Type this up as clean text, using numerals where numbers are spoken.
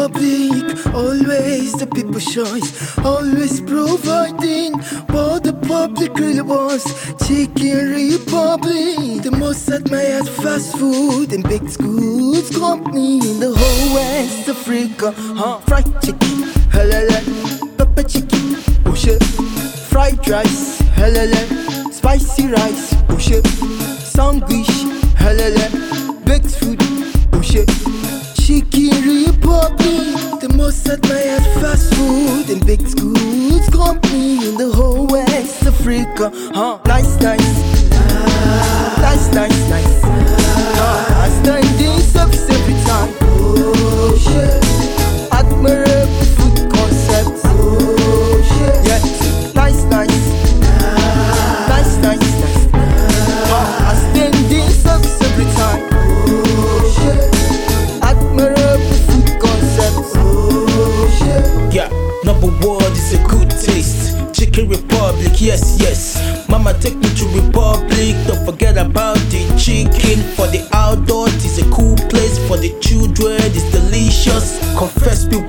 Republic, always the people's choice, always providing what the public really wants. Chicken Republic, the most admired fast food and baked goods company in the whole West Africa. Fried chicken, halala, pepper chicken, oh shit. Fried rice, halala, spicy rice, oh shit. Sandwich, halala, baked food, oh shit. Chicken Republic, the most admired fast food and baked goods company in the whole West Africa. Nice, nice, nice, nice, nice. Standing service every time. Oh shit, admirable food concept. Oh shit, yeah. Nice, nice, nice, nice, nice. Standing service every time. Oh shit. Yeah, number one is a good taste. Chicken Republic, yes, yes. Mama take me to Republic. Don't forget about the chicken. For the outdoors, it's a cool place. For the children, it's delicious. Confess me